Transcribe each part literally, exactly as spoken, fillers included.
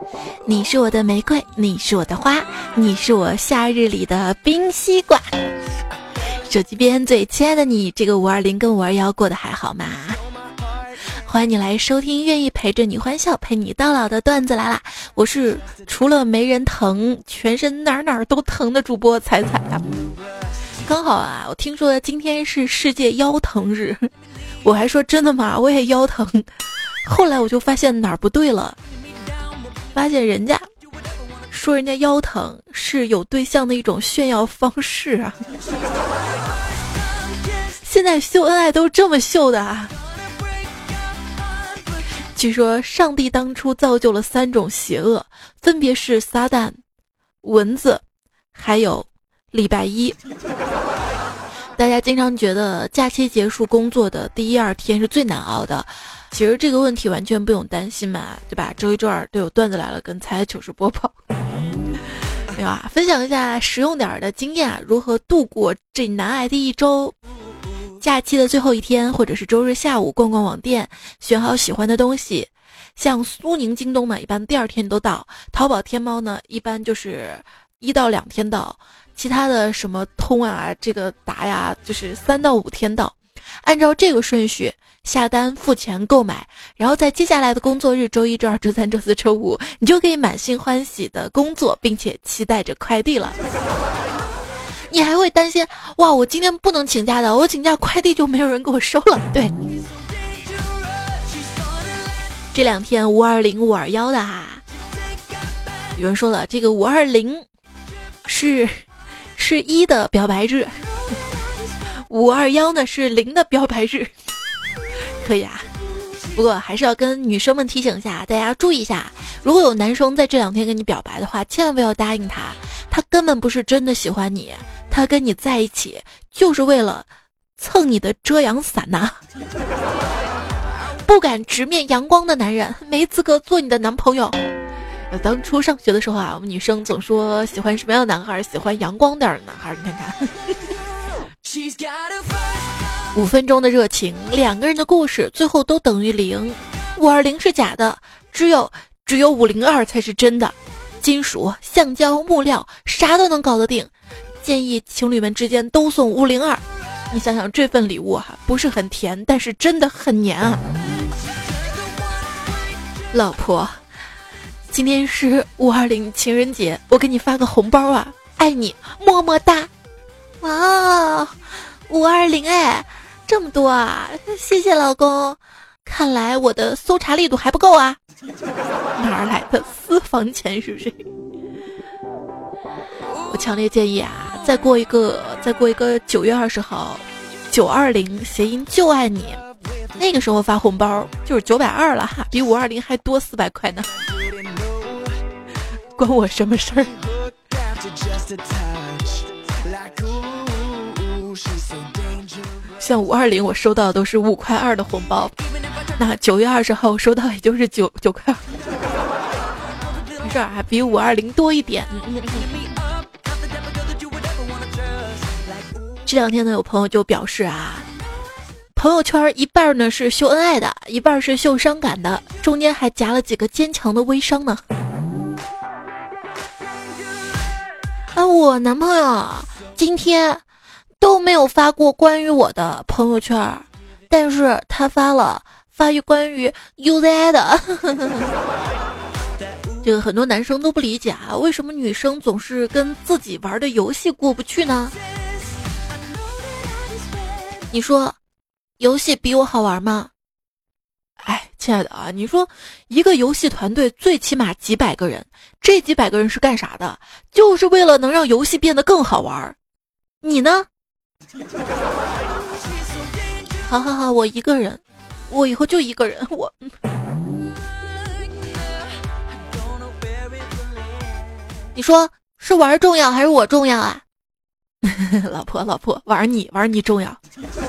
你是我的玫瑰，你是我的花，你是我夏日里的冰西瓜。手机边最亲爱的你，这个五二零跟五二一过得还好吗？欢迎你来收听愿意陪着你欢笑陪你到老的段子来啦！我是除了没人疼全身哪儿哪儿都疼的主播彩彩啊。刚好啊，我听说今天是世界腰疼日，我还说真的吗？我也腰疼。后来我就发现哪儿不对了，发现人家说人家腰疼是有对象的一种炫耀方式啊。现在秀恩爱都这么秀的啊。据说上帝当初造就了三种邪恶，分别是撒旦、蚊子还有礼拜一。大家经常觉得假期结束工作的第一二天是最难熬的，其实这个问题完全不用担心嘛，对吧？周一周二都有段子来了跟彩彩糗事播报。没有啊，分享一下实用点的经验啊，如何度过这难挨的一周。假期的最后一天，或者是周日下午逛逛网店，选好喜欢的东西。像苏宁、京东呢，一般第二天都到；淘宝、天猫呢，一般就是一到两天到；其他的什么通啊、这个达呀，就是三到五天到。按照这个顺序下单、付钱、购买，然后在接下来的工作日，周一、周二、周三、周四、周五，你就可以满心欢喜的工作，并且期待着快递了。你还会担心，哇，我今天不能请假的，我请假快递就没有人给我收了。对，这两天五二零、五二一的哈，有人说了，这个五二零是是一的表白日，五二一呢是零的表白日，可以啊。不过还是要跟女生们提醒一下，大家注意一下，如果有男生在这两天跟你表白的话，千万不要答应他，他根本不是真的喜欢你，他跟你在一起就是为了蹭你的遮阳伞呐、啊！不敢直面阳光的男人没资格做你的男朋友。当初上学的时候啊，我们女生总说喜欢什么样的男孩，喜欢阳光点的男孩，你看看。五分钟的热情，两个人的故事最后都等于零。五二零是假的，只有只有五零二才是真的。金属、橡胶、木料，啥都能搞得定。建议情侣们之间都送五零二。你想想这份礼物哈、啊，不是很甜，但是真的很黏啊。老婆，今天是五二零情人节，我给你发个红包啊，爱你，么么哒。哇，五二零哎，这么多啊，谢谢老公。看来我的搜查力度还不够啊。哪儿来的私房钱是不是？我强烈建议啊，再过一个再过一个九月二十号，九二零谐音就爱你，那个时候发红包就是九百二了哈，比五二零还多四百块呢。关我什么事儿？像五二零我收到的都是五块二的红包，那九月二十号我收到也就是九九块二，没事啊，比五二零多一点。这两天呢，有朋友就表示啊，朋友圈一半呢是秀恩爱的，一半是秀伤感的，中间还夹了几个坚强的微商呢。啊，我男朋友今天都没有发过关于我的朋友圈，但是他发了发于关于 U Z I 的。这个很多男生都不理解啊，为什么女生总是跟自己玩的游戏过不去呢？你说游戏比我好玩吗？哎，亲爱的啊，你说一个游戏团队最起码几百个人，这几百个人是干啥的？就是为了能让游戏变得更好玩。你呢？好好好，我一个人，我以后就一个人。我你说是玩重要还是我重要啊？老婆老婆，玩你玩你重要。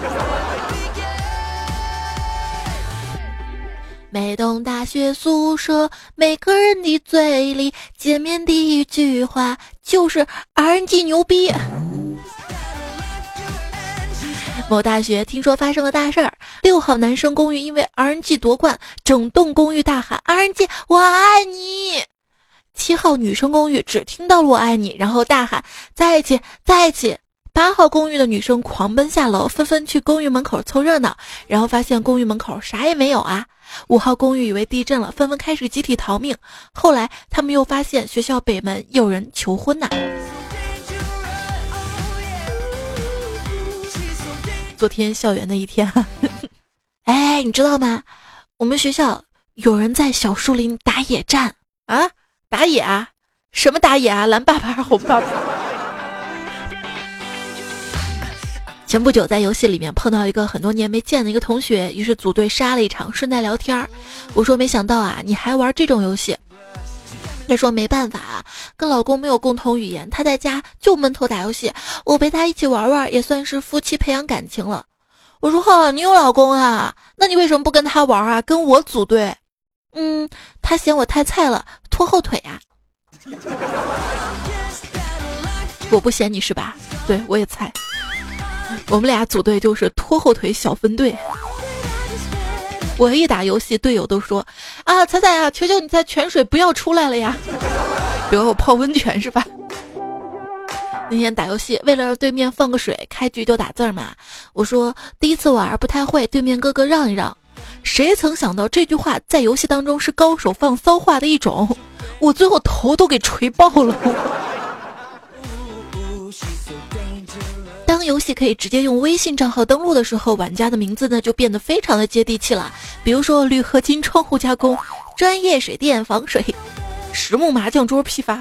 每栋大学宿舍，每个人的嘴里见面第一句话就是 R N G 牛逼。某大学听说发生了大事儿，六号男生公寓因为 R N G 夺冠，整栋公寓大喊 R N G 我爱你。 七号女生公寓只听到了我爱你，然后大喊在一起在一起。八号公寓的女生狂奔下楼，纷纷去公寓门口凑热闹，然后发现公寓门口啥也没有啊。五号公寓以为地震了，纷纷开始集体逃命。后来他们又发现学校北门有人求婚呐、啊。昨天校园的一天哈、啊，哎，你知道吗？我们学校有人在小树林打野战啊，打野啊？什么打野啊？蓝爸爸还是红爸爸？前不久在游戏里面碰到一个很多年没见的一个同学，于是组队杀了一场，顺带聊天。我说没想到啊，你还玩这种游戏。他说没办法啊，跟老公没有共同语言，他在家就闷头打游戏，我陪他一起玩玩，也算是夫妻培养感情了。我说哈，你有老公啊？那你为什么不跟他玩啊？跟我组队？嗯，他嫌我太菜了，拖后腿啊。我不嫌你是吧？对，我也菜。我们俩组队就是拖后腿小分队。我一打游戏，队友都说啊，彩彩啊，求求你在泉水不要出来了呀，比如我泡温泉是吧？那天打游戏，为了让对面放个水，开局就打字嘛。我说第一次玩不太会，对面哥哥让一让。谁曾想到这句话在游戏当中是高手放骚话的一种，我最后头都给锤爆了。当游戏可以直接用微信账号登录的时候，玩家的名字呢就变得非常的接地气了。比如说铝合金窗户加工、专业水电防水、实木麻将桌批发。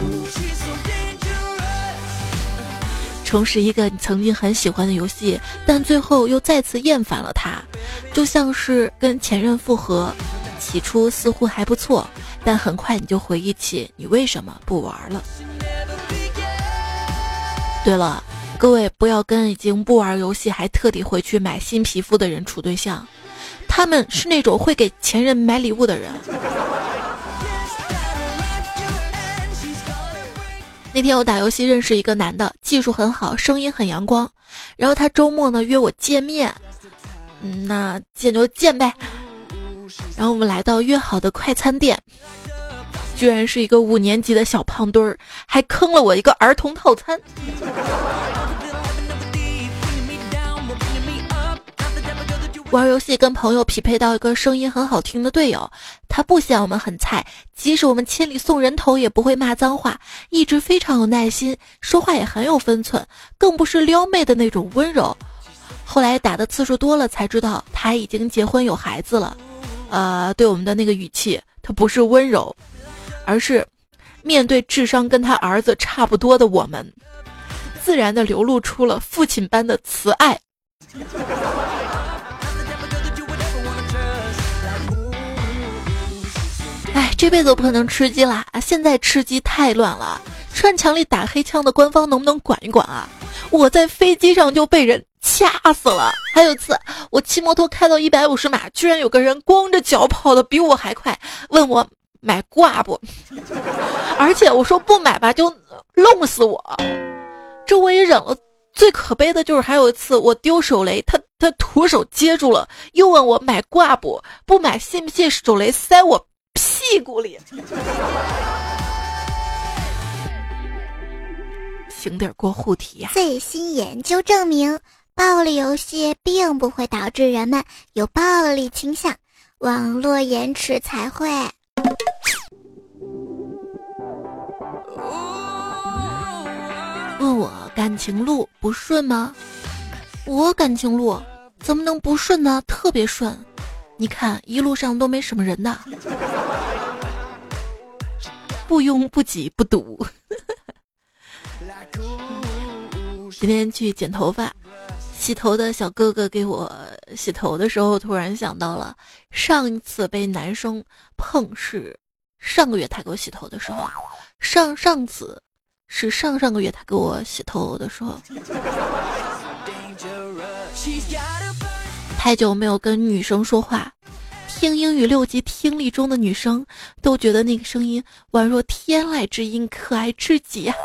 重拾一个你曾经很喜欢的游戏，但最后又再次厌烦了它，就像是跟前任复合，起初似乎还不错，但很快你就回忆起你为什么不玩了。对了，各位不要跟已经不玩游戏还特地回去买新皮肤的人处对象，他们是那种会给前任买礼物的人。那天我打游戏认识一个男的，技术很好，声音很阳光，然后他周末呢约我见面，嗯，那见就见呗。然后我们来到约好的快餐店，居然是一个五年级的小胖墩儿，还坑了我一个儿童套餐。玩游戏跟朋友匹配到一个声音很好听的队友，他不嫌我们很菜，即使我们千里送人头也不会骂脏话，一直非常有耐心，说话也很有分寸，更不是撩妹的那种温柔。后来打的次数多了才知道他已经结婚有孩子了，呃，对我们的那个语气，他不是温柔，而是面对智商跟他儿子差不多的我们，自然的流露出了父亲般的慈爱。哎，这辈子我不可能吃鸡啦！现在吃鸡太乱了，穿墙里打黑枪的官方能不能管一管啊？我在飞机上就被人掐死了。还有一次，我骑摩托开到一百五十码，居然有个人光着脚跑得比我还快，问我买挂不？而且我说不买吧，就弄死我。这我也忍了。最可悲的就是还有一次我丢手雷，他他徒手接住了，又问我买挂不？不买信不信手雷塞我屁股里？行点过护体呀、啊！ 最新研究证明，暴力游戏并不会导致人们有暴力倾向，网络延迟才会。 问我感情路不顺吗？我感情路怎么能不顺呢？特别顺，你看一路上都没什么人的，不拥不挤不堵。今天去剪头发，洗头的小哥哥给我洗头的时候，突然想到了上一次被男生碰是上个月他给我洗头的时候，上上次是上上个月他给我洗头的时候。太久没有跟女生说话，听英语六级听力中的女生都觉得那个声音宛若天籁之音，可爱至极啊。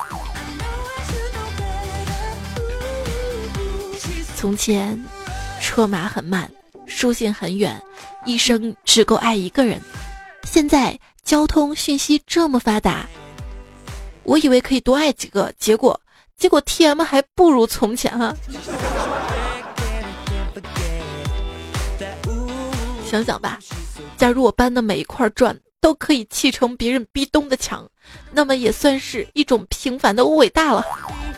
从前车马很慢，书信很远，一生只够爱一个人。 现在交通讯息这么发达，我以为可以多爱几个，结果结果 T M 还不如从前啊！想想吧，假如我搬的每一块砖都可以砌成别人壁咚的墙，那么也算是一种平凡的伟大了。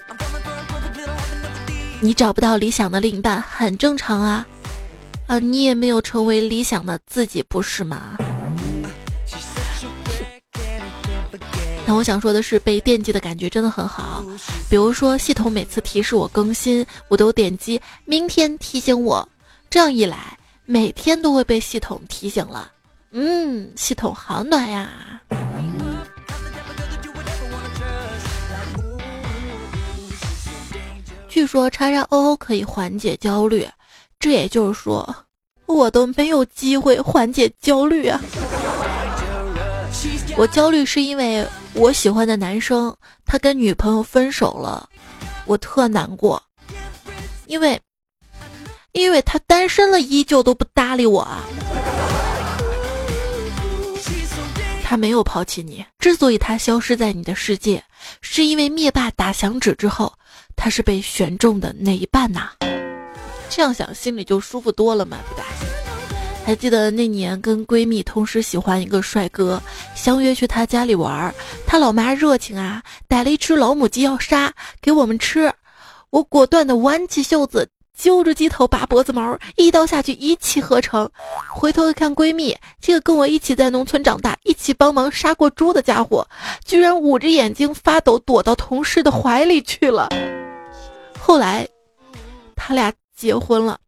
你找不到理想的另一半很正常啊，啊，你也没有成为理想的自己，不是吗？但我想说的是，被惦记的感觉真的很好。比如说，系统每次提示我更新，我都点击明天提醒我，这样一来，每天都会被系统提醒了。嗯，系统好暖呀。据说叉叉 O O 可以缓解焦虑，这也就是说，我都没有机会缓解焦虑啊。我焦虑是因为我喜欢的男生他跟女朋友分手了，我特难过，因为因为他单身了依旧都不搭理我啊。他没有抛弃你，之所以他消失在你的世界，是因为灭霸打响指之后，他是被选中的那一半呐、啊。这样想心里就舒服多了嘛，对吧？还记得那年跟闺蜜同时喜欢一个帅哥，相约去他家里玩，他老妈热情啊，逮了一只老母鸡要杀给我们吃，我果断的弯起袖子，揪着鸡头拔脖子毛，一刀下去一气呵成。回头一看闺蜜，这个跟我一起在农村长大，一起帮忙杀过猪的家伙，居然捂着眼睛发抖躲到同事的怀里去了。后来他俩结婚了，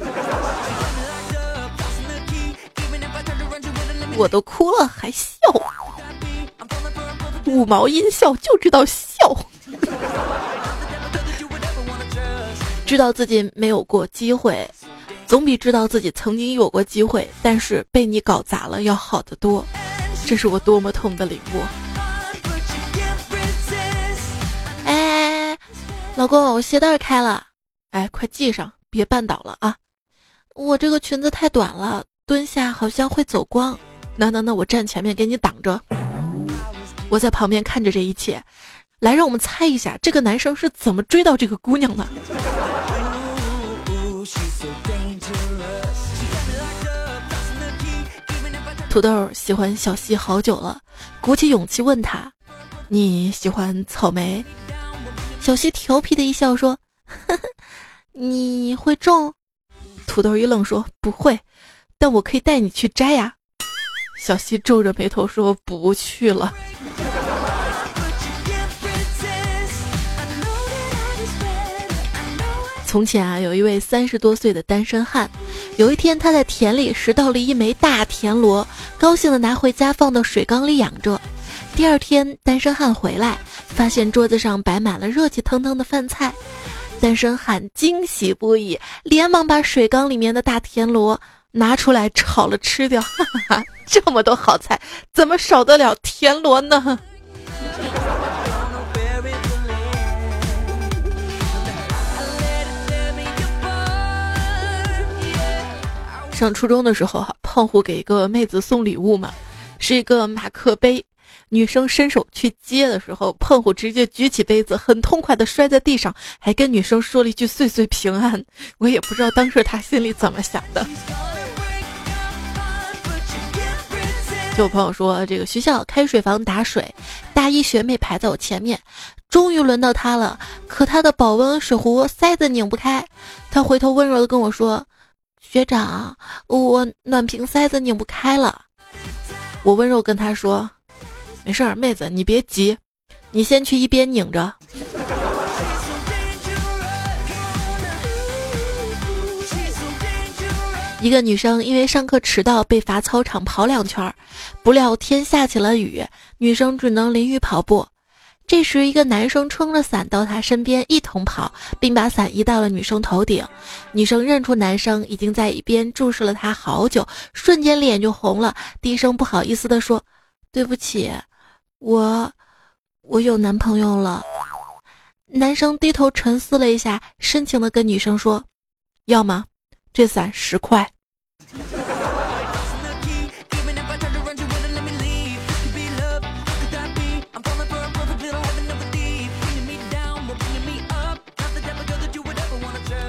我都哭了还笑，五毛音效就知道笑。知道自己没有过机会，总比知道自己曾经有过机会但是被你搞砸了要好得多，这是我多么痛的领悟。哎，老公，我鞋带开了，哎，快系上，别绊倒了啊！我这个裙子太短了，蹲下好像会走光。那那那我站前面给你挡着。我在旁边看着这一切，来让我们猜一下这个男生是怎么追到这个姑娘的。土豆喜欢小西好久了，鼓起勇气问他，你喜欢草莓？小西调皮的一笑说，呵呵，你会种？土豆一愣说，不会，但我可以带你去摘呀。小西皱着眉头说，不去了。从前啊，有一位三十多岁的单身汉，有一天他在田里拾到了一枚大田螺，高兴地拿回家放到水缸里养着。第二天单身汉回来，发现桌子上摆满了热气腾腾的饭菜，单身汉惊喜不已，连忙把水缸里面的大田螺拿出来炒了吃掉。哈哈，这么多好菜，怎么少得了田螺呢？上初中的时候，胖虎给一个妹子送礼物嘛，是一个马克杯。女生伸手去接的时候，胖虎直接举起杯子，很痛快地摔在地上，还跟女生说了一句岁岁平安。我也不知道当时他心里怎么想的。就我朋友说，这个学校开水房打水，大一学妹排在我前面，终于轮到她了，可她的保温水壶塞子拧不开，她回头温柔地跟我说，学长，我暖瓶塞子拧不开了。我温柔跟她说，没事儿，妹子你别急，你先去一边拧着。一个女生因为上课迟到被罚操场跑两圈，不料天下起了雨，女生只能淋雨跑步。这时一个男生撑着伞到她身边一同跑，并把伞移到了女生头顶。女生认出男生已经在一边注视了她好久，瞬间脸就红了，低声不好意思地说，对不起，我我有男朋友了。男生低头沉思了一下，深情地跟女生说，要吗？这伞十块。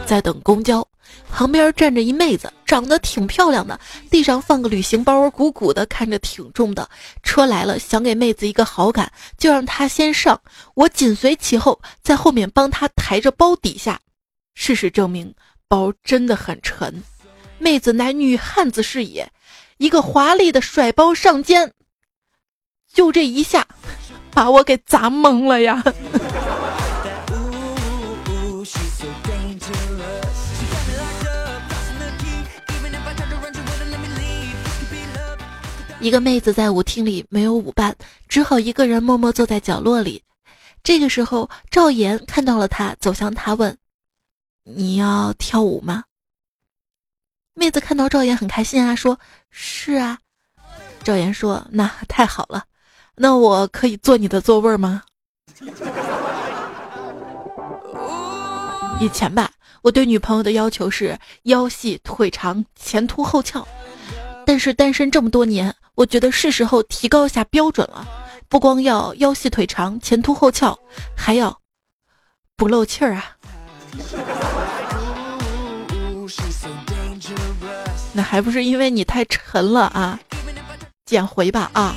在等公交，旁边站着一妹子，长得挺漂亮的，地上放个旅行包，鼓鼓的，看着挺重的。车来了，想给妹子一个好感，就让她先上，我紧随其后，在后面帮她抬着包底下。事实证明，包真的很沉，妹子乃女汉子是也，一个华丽的甩包上肩，就这一下，把我给砸懵了呀！一个妹子在舞厅里没有舞伴，只好一个人默默坐在角落里。这个时候，赵岩看到了她，走向她问：“你要跳舞吗？”妹子看到赵岩很开心啊，说：“是啊。”赵岩说：“那太好了，那我可以坐你的座位吗？”以前吧，我对女朋友的要求是腰细腿长前凸后翘，但是单身这么多年，我觉得是时候提高一下标准了，不光要腰细腿长前凸后翘，还要不漏气儿啊。那还不是因为你太沉了啊，减回吧啊。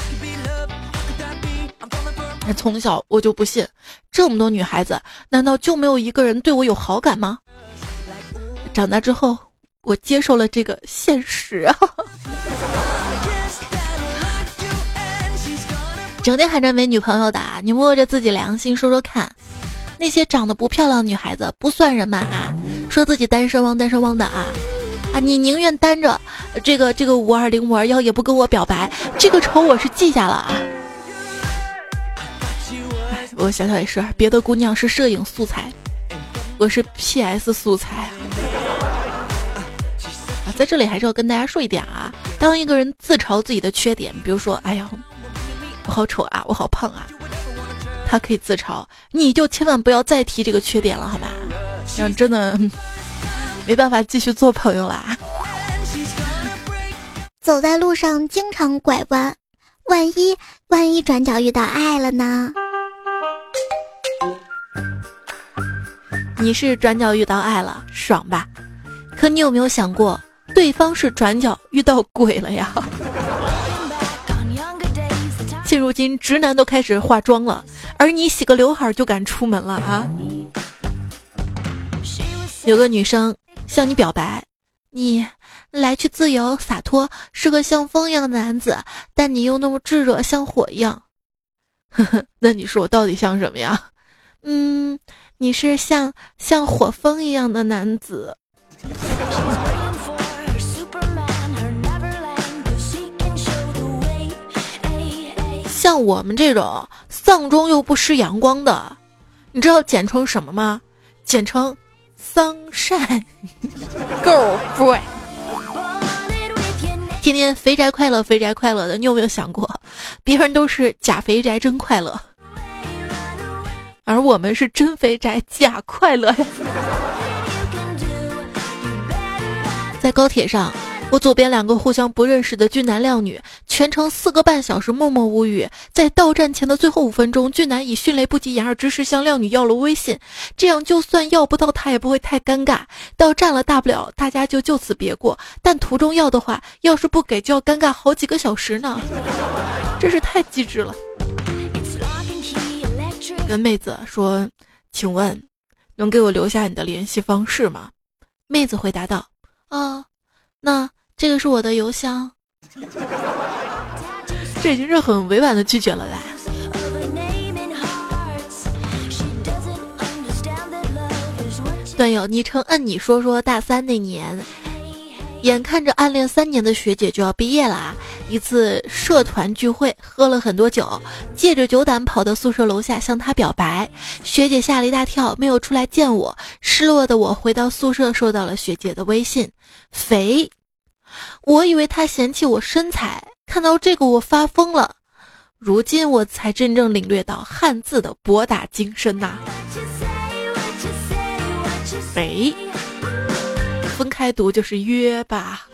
那从小我就不信，这么多女孩子，难道就没有一个人对我有好感吗？长大之后，我接受了这个现实啊。整天喊着没女朋友的，你摸着自己良心说说看，那些长得不漂亮的女孩子不算人吗？啊，说自己单身汪单身汪的啊啊！你宁愿单着这个这个五二零五二幺也不跟我表白，这个仇我是记下了啊。我想想也是，别的姑娘是摄影素材，我是 P S 素材啊。啊，在这里还是要跟大家说一点啊，当一个人自嘲自己的缺点，比如说，哎呀，我好丑啊，我好胖啊，他可以自嘲，你就千万不要再提这个缺点了，好吧？这样真的没办法继续做朋友啦。 走在路上经常拐弯，万一万一转角遇到爱了呢？ 你是转角遇到爱了，爽吧？可你有没有想过，对方是转角遇到鬼了呀？现如今直男都开始化妆了，而你洗个刘海就敢出门了啊！有个女生向你表白，你来去自由洒脱，是个像风一样的男子，但你又那么炙热，像火一样。呵呵，那你说我到底像什么呀？嗯，你是像像火风一样的男子。像我们这种丧钟又不失阳光的，你知道简称什么吗？简称Sunshine Girl Boy。天天肥宅快乐肥宅快乐的，你有没有想过，别人都是假肥宅真快乐，而我们是真肥宅假快乐呀。在高铁上，我左边两个互相不认识的俊男靓女，全程四个半小时默默无语。在到站前的最后五分钟，俊男以迅雷不及掩耳之势向靓女要了微信，这样就算要不到他也不会太尴尬。到站了，大不了大家就就此别过，但途中要的话，要是不给就要尴尬好几个小时呢，真是太机智了。跟妹子说，请问能给我留下你的联系方式吗？妹子回答道，哦，那这个是我的邮箱。这已经是很委婉的拒绝了啦。段友昵称摁你说说，大三那年，眼看着暗恋三年的学姐就要毕业了啊！一次社团聚会，喝了很多酒，借着酒胆跑到宿舍楼下向她表白。学姐吓了一大跳，没有出来见我。失落的我回到宿舍，收到了学姐的微信，肥。我以为她嫌弃我身材，看到这个我发疯了。如今我才真正领略到汉字的博大精深呐、啊。肥，分开读就是约吧。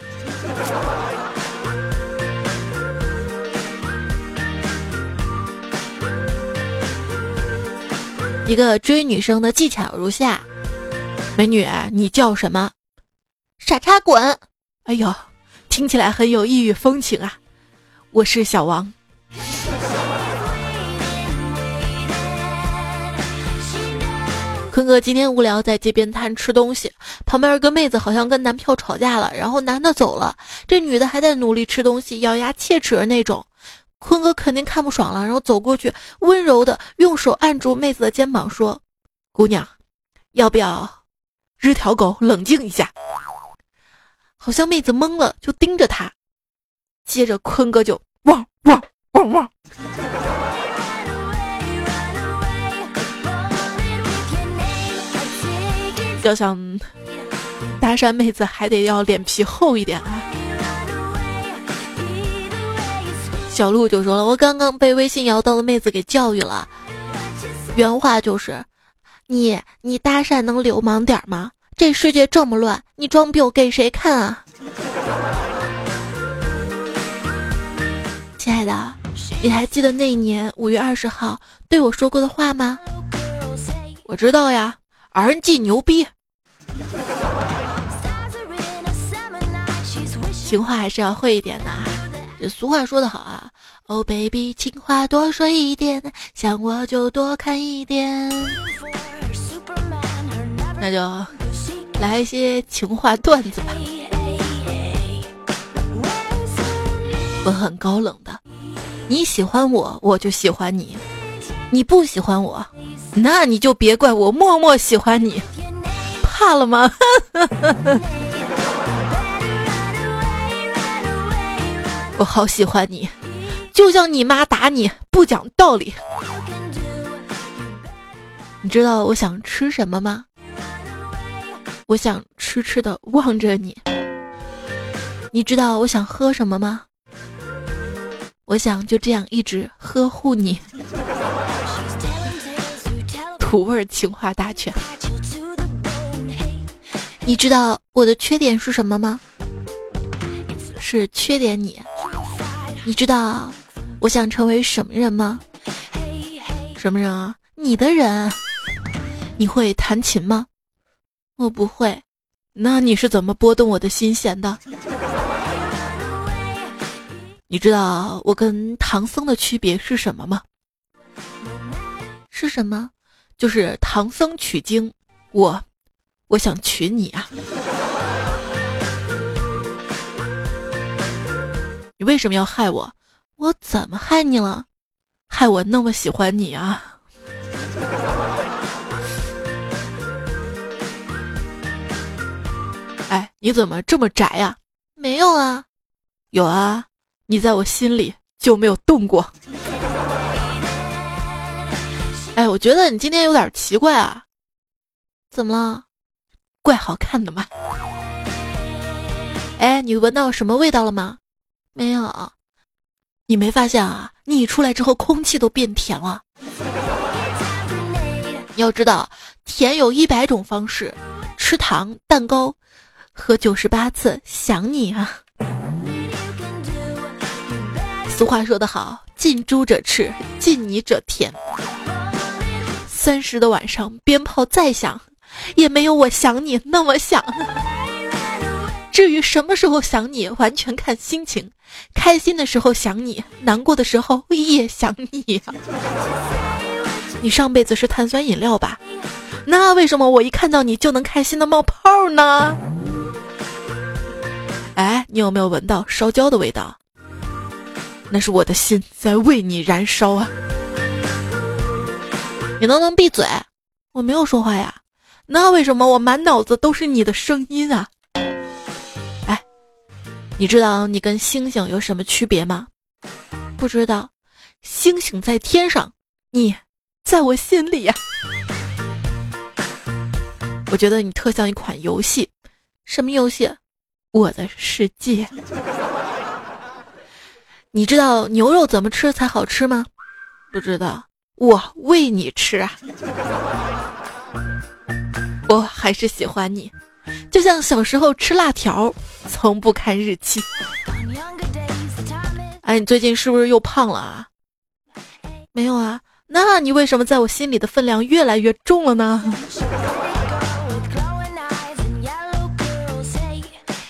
一个追女生的技巧如下： 美女，你叫什么？ 傻叉滚！ 哎呦，听起来很有异域风情啊。我是小王。坤哥今天无聊在街边摊吃东西，旁边有个妹子好像跟男票吵架了，然后男的走了，这女的还在努力吃东西，咬牙切齿的那种。坤哥肯定看不爽了，然后走过去温柔的用手按住妹子的肩膀说，姑娘要不要日条狗冷静一下。好像妹子懵了，就盯着他，接着坤哥就汪汪汪汪。要想搭讪妹子还得要脸皮厚一点啊。小鹿就说了，我刚刚被微信摇到的妹子给教育了，原话就是你你搭讪能流氓点吗？这世界这么乱，你装逼给谁看啊？亲爱的，你还记得那一年五月二十号对我说过的话吗？我知道呀，R N G 牛逼。情话还是要会一点的啊。这俗话说得好啊， Oh baby 情话多说一点，想我就多看一点。那就来一些情话段子吧。我很高冷的，你喜欢我我就喜欢你，你不喜欢我那你就别怪我默默喜欢你，怕了吗？我好喜欢你，就像你妈打你不讲道理。你知道我想吃什么吗？我想痴痴地望着你。你知道我想喝什么吗？我想就这样一直呵护你。土味情话大全。你知道我的缺点是什么吗？是缺点你。你知道我想成为什么人吗？什么人啊？你的人。你会弹琴吗？我不会。那你是怎么拨动我的心弦的？你知道我跟唐僧的区别是什么吗？是什么？就是唐僧取经，我我想娶你啊。你为什么要害我？我怎么害你了？害我那么喜欢你啊。哎，你怎么这么宅啊？没有啊。有啊，你在我心里就没有动过。哎，我觉得你今天有点奇怪啊。怎么了？怪好看的嘛。哎，你闻到什么味道了吗？没有。你没发现啊，你一出来之后空气都变甜了。你要知道甜有一百种方式，吃糖蛋糕喝九十八次想你啊。俗话说得好，近朱者赤，近你者甜。三十的晚上鞭炮再响，也没有我想你那么响。至于什么时候想你，完全看心情，开心的时候想你，难过的时候也想你啊。你上辈子是碳酸饮料吧？那为什么我一看到你就能开心的冒泡呢？哎，你有没有闻到烧焦的味道？那是我的心在为你燃烧啊。你能不能闭嘴？我没有说话呀。那为什么我满脑子都是你的声音啊？哎，你知道你跟星星有什么区别吗？不知道。星星在天上，你在我心里呀。我觉得你特像一款游戏。什么游戏？我的世界。你知道牛肉怎么吃才好吃吗？不知道。我喂你吃啊。我还是喜欢你，就像小时候吃辣条，从不看日期。哎，你最近是不是又胖了啊？没有啊。那你为什么在我心里的分量越来越重了呢？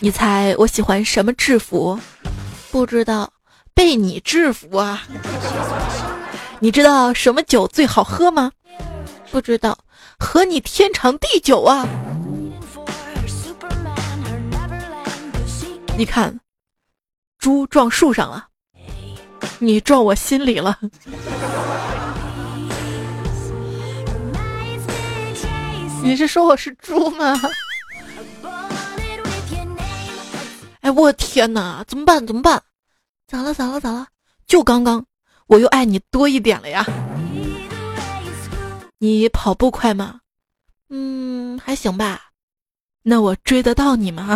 你猜我喜欢什么制服？不知道，被你制服啊。你知道什么酒最好喝吗？不知道，和你天长地久啊。你看，猪撞树上了，你撞我心里了。你是说我是猪吗？哎，我天哪，怎么办？怎么办？咋了？咋了？咋了？就刚刚，我又爱你多一点了呀。你跑步快吗？嗯，还行吧。那我追得到你吗？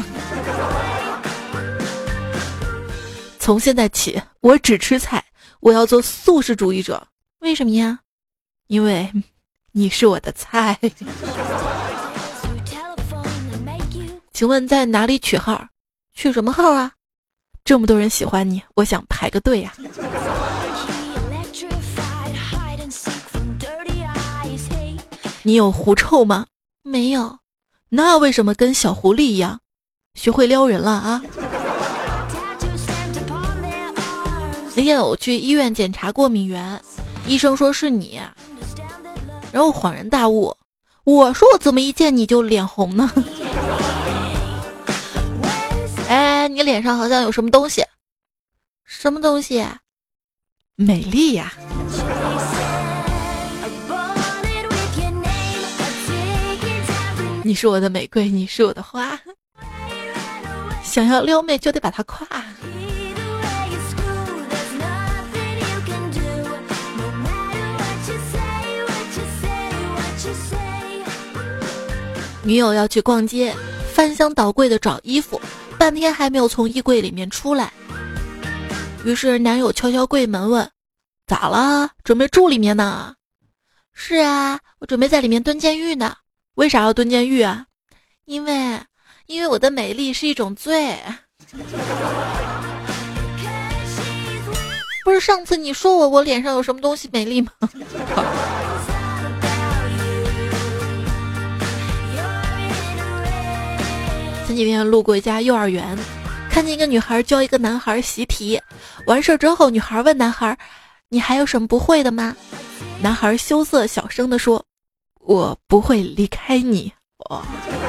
从现在起，我只吃菜，我要做素食主义者。为什么呀？因为你是我的菜。请问在哪里取号？取什么号啊？这么多人喜欢你，我想排个队呀。你有狐臭吗？没有。那为什么跟小狐狸一样，学会撩人了啊？那天我去医院检查过敏源，医生说是你，然后恍然大悟，我说我怎么一见你就脸红呢？哎，你脸上好像有什么东西。什么东西？美丽呀。你是我的玫瑰，你是我的花，想要撩妹就得把它夸。女友要去逛街，翻箱倒柜的找衣服，半天还没有从衣柜里面出来。于是男友敲敲柜门问：咋了？准备住里面呢？是啊，我准备在里面蹲监狱呢。为啥要蹲监狱啊？因为因为我的美丽是一种罪。不是上次你说我我脸上有什么东西美丽吗？前几天路过一家幼儿园，看见一个女孩教一个男孩习题，完事之后女孩问男孩：你还有什么不会的吗？男孩羞涩小声地说：我不会离开你。哦，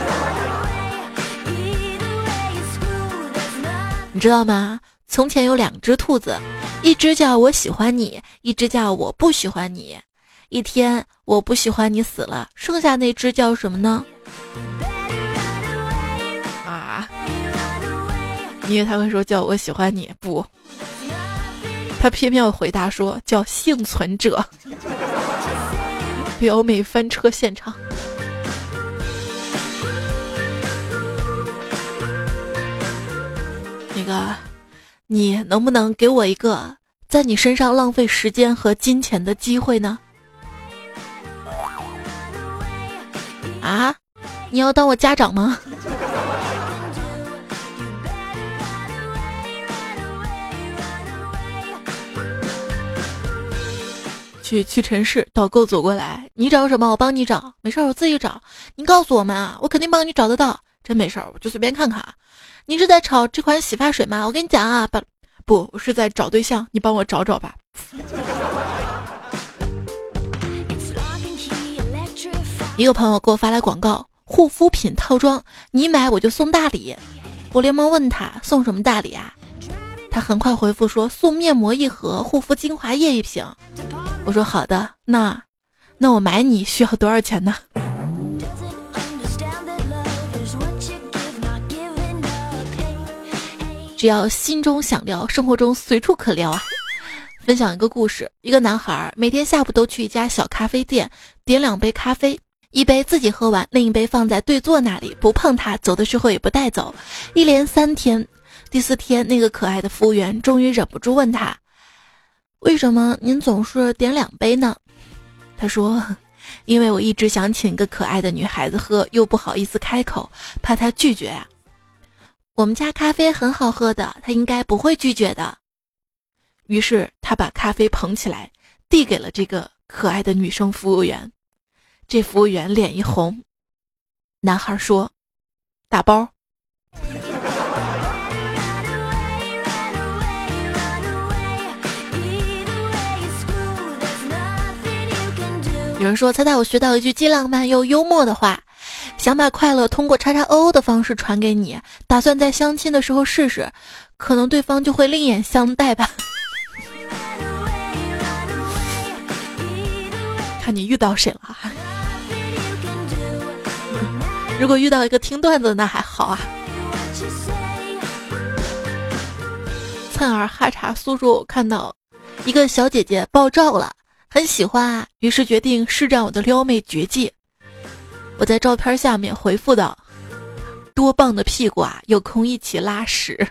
你知道吗？从前有两只兔子，一只叫我喜欢你，一只叫我不喜欢你。一天我不喜欢你死了，剩下那只叫什么呢？啊，因为他会说叫我喜欢你，不，他偏偏要回答说叫幸存者。撩妹翻车现场。那个，你能不能给我一个在你身上浪费时间和金钱的机会呢？啊，你要当我家长吗？去屈臣氏导购走过来，你找什么？我帮你找。没事，我自己找。你告诉我们啊，我肯定帮你找得到。真没事，我就随便看看。你是在炒这款洗发水吗？我跟你讲啊，不不，我是在找对象，你帮我找找吧。一个朋友给我发来广告，护肤品套装，你买我就送大礼。我连忙问他送什么大礼啊？他很快回复说送面膜一盒，护肤精华液一瓶。我说好的，那那我买你需要多少钱呢？只要心中想撩，生活中随处可撩啊。分享一个故事，一个男孩每天下午都去一家小咖啡店，点两杯咖啡，一杯自己喝完，另一杯放在对座那里，不碰它，走的时候也不带走。一连三天，第四天，那个可爱的服务员终于忍不住问他，为什么您总是点两杯呢？他说，因为我一直想请一个可爱的女孩子喝，又不好意思开口，怕她拒绝啊。我们家咖啡很好喝的，她应该不会拒绝的。于是他把咖啡捧起来，递给了这个可爱的女生服务员。这服务员脸一红，男孩说，打包。 有人说猜猜我学到一句既浪漫又幽默的话，想把快乐通过叉叉 O 的方式传给你，打算在相亲的时候试试，可能对方就会另眼相待吧。看你遇到谁了。如果遇到一个听段子那还好啊。蹭儿哈茶苏说，我看到一个小姐姐爆照了，很喜欢啊，于是决定施展我的撩妹绝技。我在照片下面回复道：多棒的屁股啊，有空一起拉屎。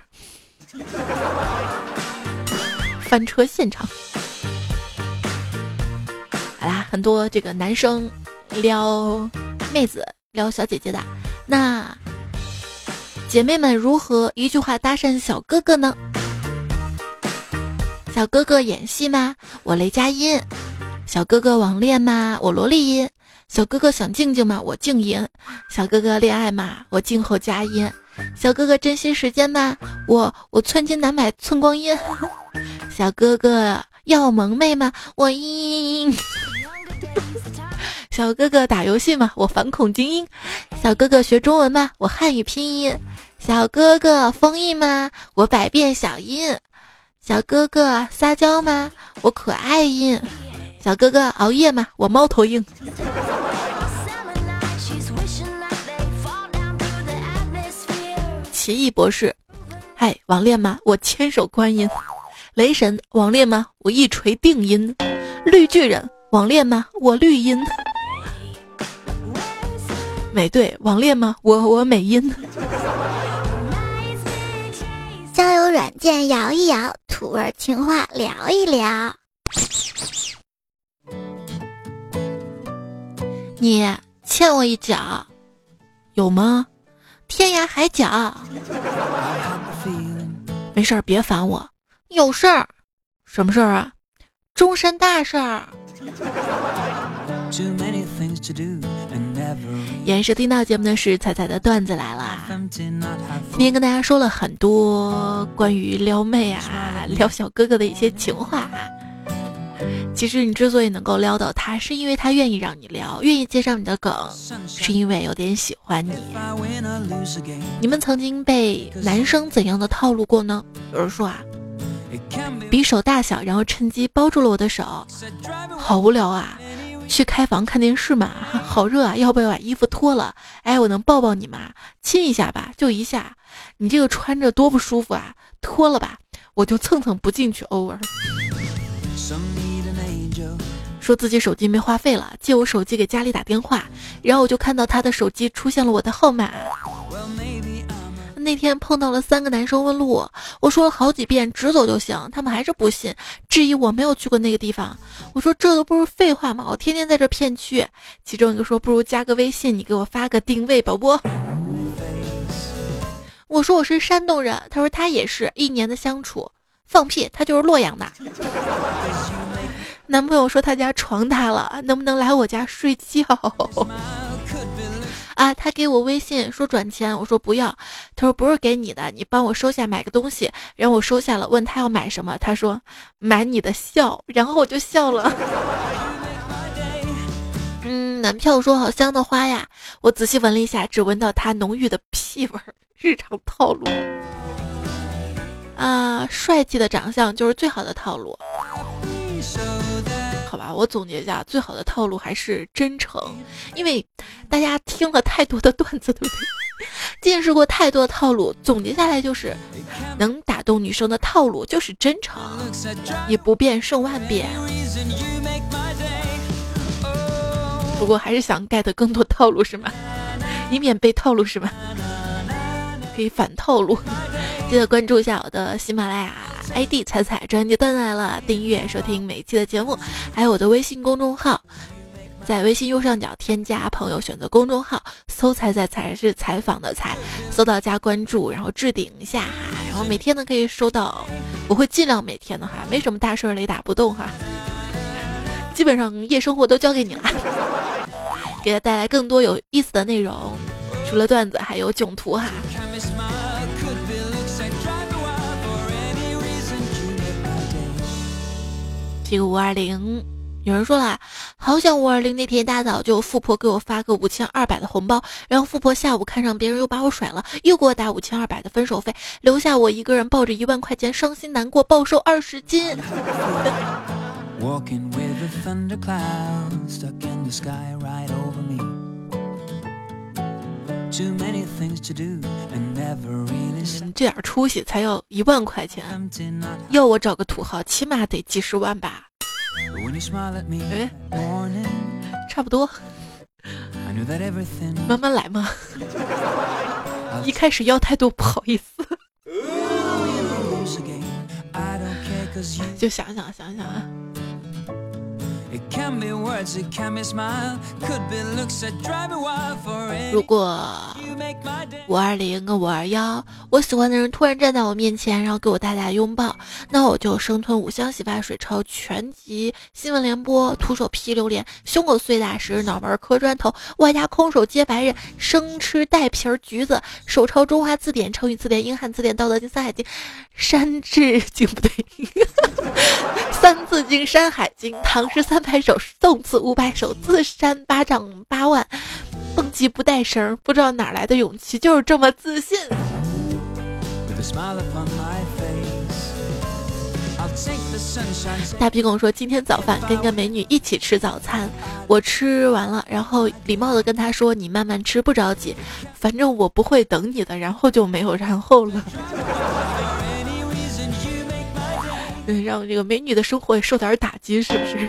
翻车现场。好啦，很多这个男生撩妹子撩小姐姐的，那姐妹们如何一句话搭讪小哥哥呢？小哥哥演戏吗？我雷佳音。小哥哥网恋吗？我萝莉音。小哥哥想静静吗？我静音。小哥哥恋爱吗？我静候佳音。小哥哥珍惜时间吗？我我寸金难买寸光阴。小哥哥要萌妹吗？我嘤。小哥哥打游戏吗？我反恐精英。小哥哥学中文吗？我汉语拼音。小哥哥封印吗？我百变小樱。小哥哥撒娇吗？我可爱音。小哥哥熬夜吗？我猫头鹰。奇异博士，嗨，网恋吗？我千手观音。雷神，网恋吗？我一锤定音。绿巨人，网恋吗？我绿音。美队，网恋吗？我我美音。 交友软件摇一摇，土味情话聊一聊。 你欠我一脚，有吗？天涯海角。没事儿，别烦我。有事儿。什么事儿啊？终身大事儿。延时听到节目的是彩彩的段子来了。今天跟大家说了很多关于撩妹啊、撩小哥哥的一些情话啊。其实你之所以能够撩到他，是因为他愿意让你撩，愿意接上你的梗，是因为有点喜欢你。你们曾经被男生怎样的套路过呢？有人说啊，比手大小，然后趁机包住了我的手，好无聊啊！去开房看电视嘛，好热啊，要不要把衣服脱了？哎，我能抱抱你吗？亲一下吧，就一下。你这个穿着多不舒服啊，脱了吧，我就蹭蹭不进去。偶尔说自己手机没话费了，借我手机给家里打电话，然后我就看到他的手机出现了我的号码。那天碰到了三个男生问路，我说了好几遍直走就行，他们还是不信，质疑我没有去过那个地方。我说这都不是废话吗？我天天在这骗去。其中一个说不如加个微信，你给我发个定位，宝宝。我说我是山东人，他说他也是，一年的相处，放屁，他就是洛阳的。男朋友说他家床塌了，能不能来我家睡觉？啊，他给我微信说转钱，我说不要，他说不是给你的，你帮我收下买个东西，然后我收下了，问他要买什么，他说买你的笑，然后我就笑了。嗯，男票说好香的花呀，我仔细闻了一下，只闻到他浓郁的屁味儿，日常套路。啊，帅气的长相就是最好的套路。好吧，我总结一下，最好的套路还是真诚，因为大家听了太多的段子，对不对？见识过太多的套路，总结下来就是能打动女生的套路就是真诚，也不变胜万变。不过还是想 get 更多套路是吗？以免被套路是吗？可以反套路。记得关注一下我的喜马拉雅 I D 彩彩专辑段来了，订阅收听每期的节目，还有我的微信公众号，在微信右上角添加朋友，选择公众号，搜彩彩才是采访的采，搜到加关注，然后置顶一下哈，然后每天呢可以收到，我会尽量每天的哈，没什么大事雷打不动哈，基本上夜生活都交给你了，给他带来更多有意思的内容，除了段子还有囧图哈。这个五二零，有人说了， 好想五二零那天一大早就富婆给我发个五千二百的红包，然后富婆下午看上别人又把我甩了，又给我打五千二百的分手费，留下我一个人抱着一万块钱伤心难过，暴瘦二十斤。 Walking with a thundercloud stuck in the sky right over me. Too many things to do and never really stop. 这点出息才要一万块钱，要我找个土豪起码得几十万吧。哎，差不多，慢慢来嘛。一开始要太多不好意思。就想想想想啊。如果五二零跟五二幺，我喜欢的人突然站在我面前，然后给我大大拥抱，那我就生吞五香洗发水抄全集新闻联播，徒手劈榴莲，胸口碎大石，脑门磕砖头，外加空手接白刃，生吃带皮儿橘子，手抄中华字典、成语词典、英汉字典、道德经、山海经、山治经不对，三字经、山海经，唐诗三百首，宋词五百首，自扇巴掌八万，蹦极不带绳，不知道哪来的勇气，就是这么自信。大皮跟我说，今天早饭跟一个美女一起吃早餐，我吃完了，然后礼貌的跟她说，你慢慢吃，不着急，反正我不会等你的，然后就没有然后了。对，让这个美女的生活也受点打击，是不是？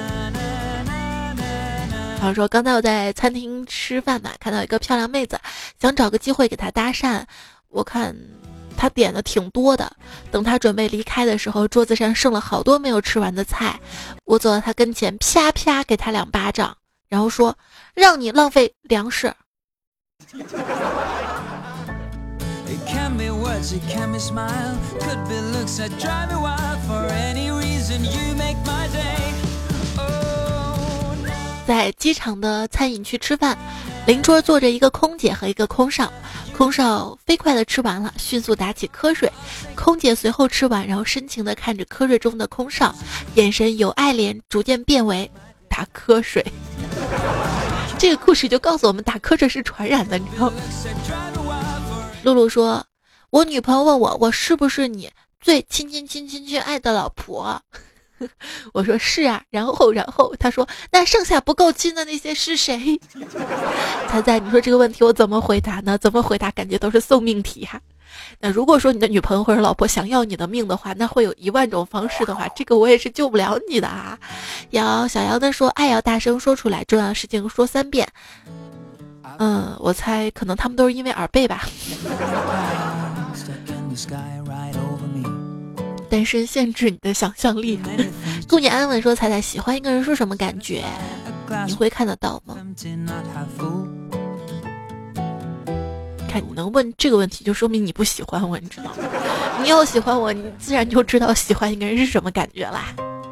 他说刚才我在餐厅吃饭嘛，看到一个漂亮妹子，想找个机会给她搭讪，我看她点的挺多的，等她准备离开的时候，桌子上剩了好多没有吃完的菜，我走到她跟前，啪啪给她两巴掌，然后说，让你浪费粮食。It can be words, it can be smile, could be looks that drive me wild. For any reason you make my day. Oh, no. 在机场的餐饮区吃饭，邻桌坐着一个空姐和一个空少，空少飞快地吃完了，迅速打起瞌睡，空姐随后吃完，然后深情地看着瞌睡中的空少，眼神由爱怜逐渐变为打瞌睡。这个故事就告诉我们，打瞌睡是传染的，你知道吗？露露说，我女朋友问我，我是不是你最亲亲亲亲亲爱的老婆？我说是啊，然后然后她说，那剩下不够亲的那些是谁？猜猜你说这个问题我怎么回答呢？怎么回答感觉都是送命题哈、啊。那如果说你的女朋友或者老婆想要你的命的话，那会有一万种方式的话，这个我也是救不了你的啊。要小杨的说，爱要大声说出来，重要的事情说三遍。嗯，我猜可能他们都是因为耳背吧。单身限制你的想象力。祝你安稳说，彩彩喜欢一个人是什么感觉？你会看得到吗？看你能问这个问题，就说明你不喜欢我，你知道吗？你要喜欢我，你自然就知道喜欢一个人是什么感觉啦。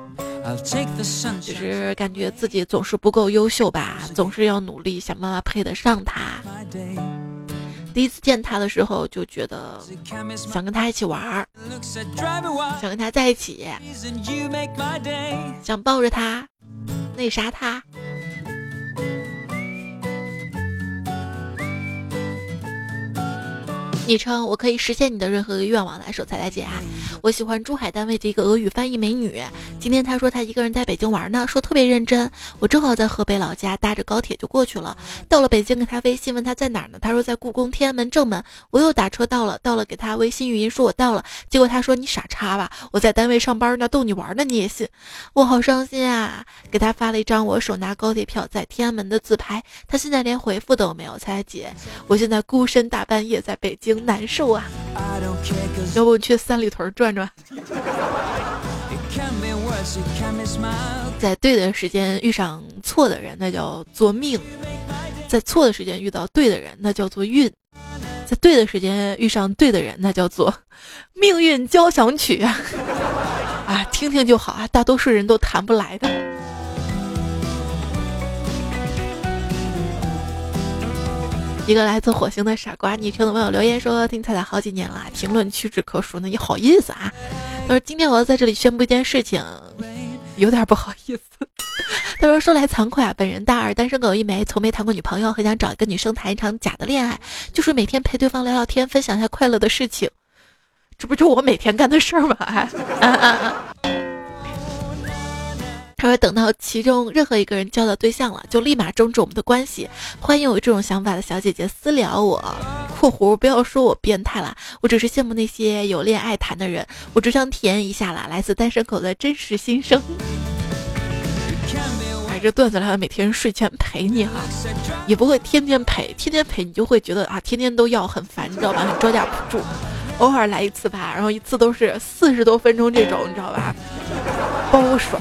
就是感觉自己总是不够优秀吧，总是要努力想办法配得上他。第一次见他的时候就觉得想跟他一起玩，想跟他在一起，想抱着他那啥他。昵称我可以实现你的任何个愿望来说，彩彩姐啊，我喜欢珠海单位的一个俄语翻译美女。今天她说她一个人在北京玩呢，说特别认真。我正好在河北老家，搭着高铁就过去了。到了北京给她微信问她在哪儿呢，她说在故宫天安门正门。我又打车到了，到了给她微信语音说我到了，结果她说你傻叉吧，我在单位上班呢，逗你玩呢你也信，我好伤心啊。给她发了一张我手拿高铁票在天安门的自拍，她现在连回复都没有。彩彩姐，我现在孤身大半夜在北京难受啊，要不去三里屯转转。在对的时间遇上错的人，那叫做命；在错的时间遇到对的人，那叫做运；在对的时间遇上对的人，那叫做命运交响曲啊！啊，听听就好啊，大多数人都谈不来的。一个来自火星的傻瓜昵称的网友留言说，听彩彩好几年了，评论屈指可数呢，也好意思啊。他说今天我要在这里宣布一件事情，有点不好意思。 他说说来惭愧啊，本人大二单身狗一枚，从没谈过女朋友，很想找一个女生谈一场假的恋爱，就是每天陪对方聊聊天，分享一下快乐的事情。这不就我每天干的事儿吗？啊啊啊他说等到其中任何一个人交到对象了，就立马终止我们的关系。欢迎有这种想法的小姐姐私聊我。括弧不要说我变态了，我只是羡慕那些有恋爱谈的人，我只想体验一下啦，来自单身狗的真实心声。哎，这段子来了，每天睡前陪你哈，也不会天天陪，天天陪你就会觉得啊，天天都要很烦，你知道吧？很招架不住。偶尔来一次吧，然后一次都是四十多分钟这种，你知道吧？包爽。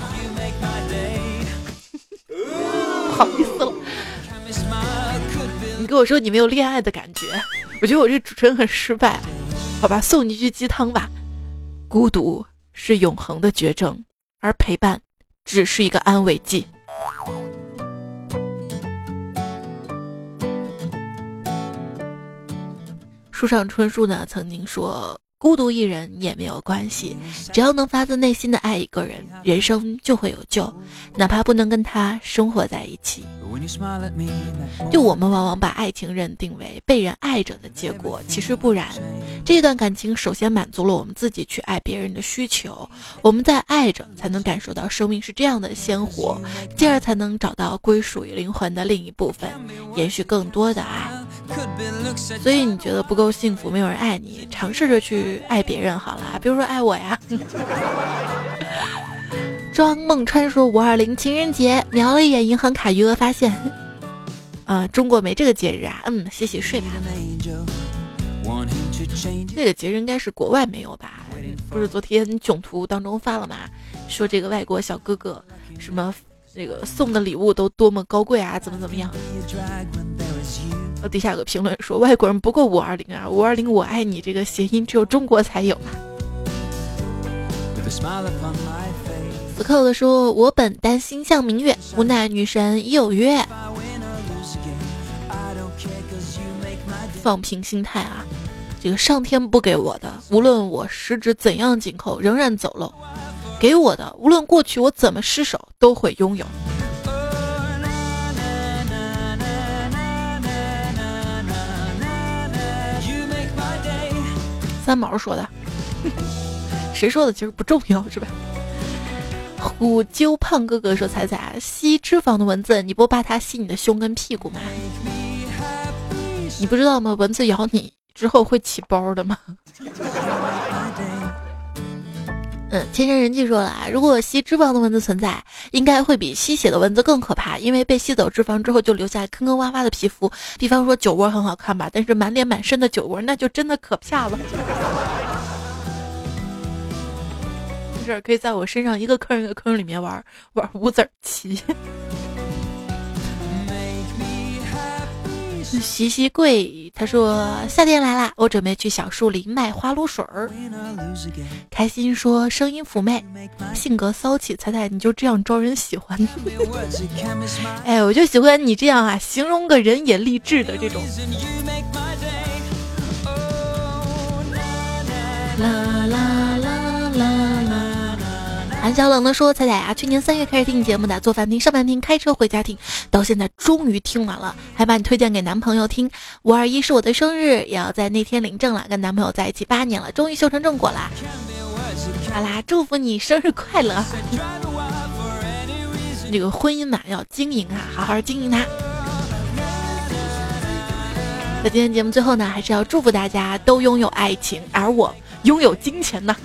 不好意思了，你跟我说你没有恋爱的感觉，我觉得我这主持人很失败。好吧，送你一句鸡汤吧，孤独是永恒的绝症，而陪伴只是一个安慰剂。书上春树呢曾经说，孤独一人也没有关系，只要能发自内心的爱一个人，人生就会有救，哪怕不能跟他生活在一起。就我们往往把爱情认定为被人爱着的结果，其实不然。这段感情首先满足了我们自己去爱别人的需求，我们在爱着才能感受到生命是这样的鲜活，进而才能找到归属于灵魂的另一部分，延续更多的爱。所以你觉得不够幸福，没有人爱你，尝试着去爱别人好了，比如说爱我呀。庄梦川说五二零情人节，瞄了一眼银行卡余额，发现啊，中国没这个节日啊。嗯，洗洗睡吧。这个节日应该是国外没有吧？不是昨天囧途当中发了吗？说这个外国小哥哥什么这个送的礼物都多么高贵啊，怎么怎么样。底下有个评论说外国人不够五二零啊，五二零我爱你这个谐音只有中国才有啊。此刻的说，我本担心向明月，无奈女神已有约。放平心态啊，这个上天不给我的，无论我十指怎样紧扣，仍然走漏；给我的，无论过去我怎么失手，都会拥有。三毛说的，谁说的其实不重要，是吧？虎揪胖哥哥说：“彩彩，吸脂肪的蚊子，你不怕它吸你的胸跟屁股吗？你不知道吗？蚊子咬你之后会起包的吗？”嗯，天生人气说了啊，如果吸脂肪的蚊子存在，应该会比吸血的蚊子更可怕，因为被吸走脂肪之后就留下坑坑洼洼的皮肤。比方说酒窝很好看吧，但是满脸满身的酒窝，那就真的可怕了。这儿可以在我身上一个坑一个坑里面玩玩五子棋。习习贵他说夏天来啦，我准备去小树林卖花露水儿。开心说声音妩媚，性格骚气，彩彩你就这样招人喜欢。哎，我就喜欢你这样啊，形容个人也励志的这种。啦啦啦啦啦。韩小冷的说，彩彩啊，去年三月开始听你节目的，做饭听、上班听、开车回家听，到现在终于听完了，还把你推荐给男朋友听。五二一是我的生日，也要在那天领证了，跟男朋友在一起八年了，终于修成正果啦！好啦，祝福你生日快乐！这个婚姻嘛，要经营啊，好好经营它。在今天节目最后呢，还是要祝福大家都拥有爱情，而我拥有金钱呢。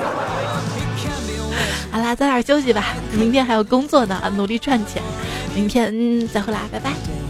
好啦，早点休息吧，明天还有工作呢，努力赚钱，明天再会啦，拜拜。